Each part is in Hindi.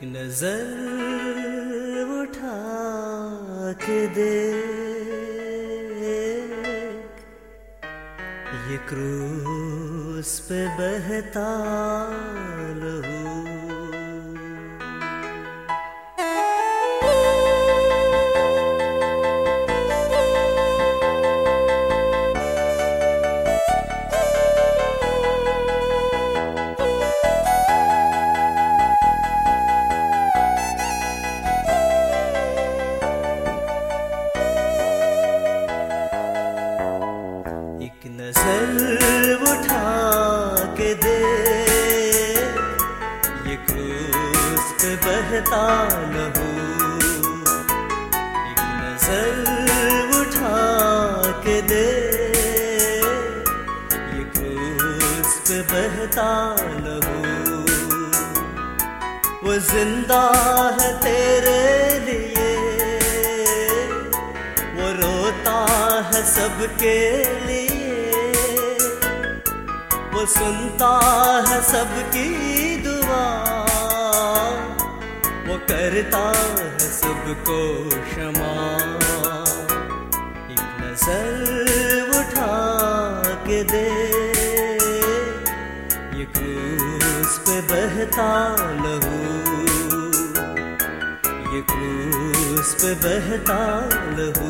नजर उठा के देख, ये क्रूस पे बहता लहू। नजर उठा के देख, ये क्रूस पे बहता लहू। एक नजर उठा के देख, ये क्रूस पे बहता लहू। वो जिंदा है तेरे लिए, वो रोता है सबके लिए, वो सुनता है सबकी दुआ, वो करता है सबको क्षमा। एक नजर उठा के दे, ये क्रूस पे बहता लहू। ये क्रूस पे बहता लहू।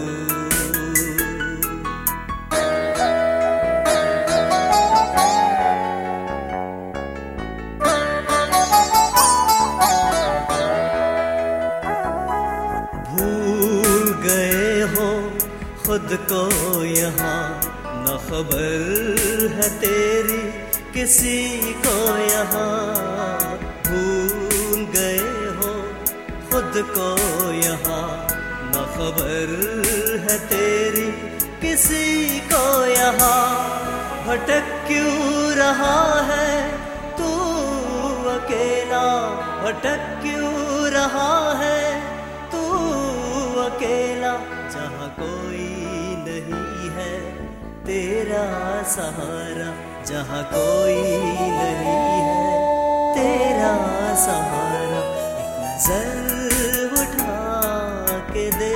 खुद को यहाँ न खबर है तेरी किसी को यहाँ। भूल गए हो खुद को यहाँ न खबर है तेरी किसी को यहाँ। भटक क्यों रहा है तू अकेला, भटक क्यों रहा है तू अकेला। जहाँ कोई नहीं है तेरा सहारा, जहाँ कोई नहीं है तेरा सहारा। एक नजर उठा के दे,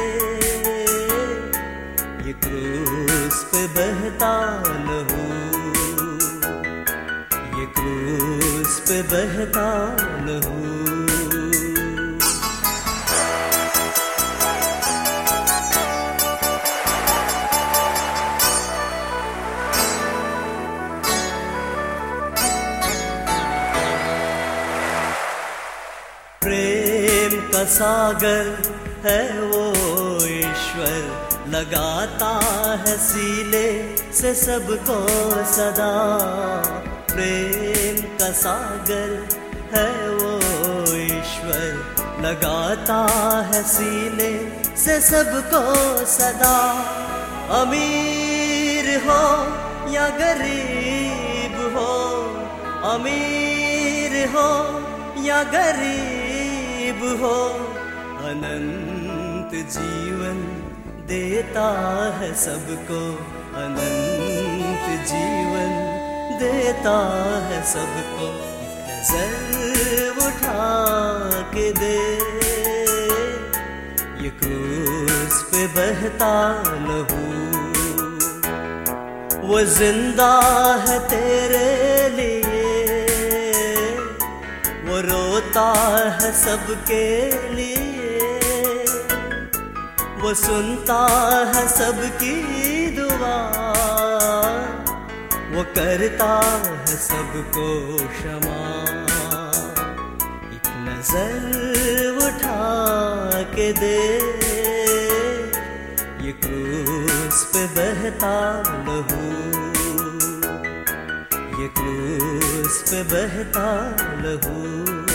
ये क्रूस पे बहता लहू। ये क्रूस पे बहता लहू। प्रेम का सागर है वो ईश्वर, लगाता है सीले से सबको सदा। प्रेम का सागर है वो ईश्वर, लगाता है सीले से सबको सदा। अमीर हो या गरीब हो, अमीर हो या गरीब हो, अनंत जीवन देता है सबको। अनंत जीवन देता है सबको। नजर उठा के दे, ये क्रूस पे बहता लहू। वो जिंदा है तेरे लिए, वो रोता है सबके लिए, वो सुनता है सबकी दुआ, वो करता है सबको क्षमा। एक नजर उठा के दे, ये क्रूस पे बहता लहू। ये क्रूस पे बहता लहू।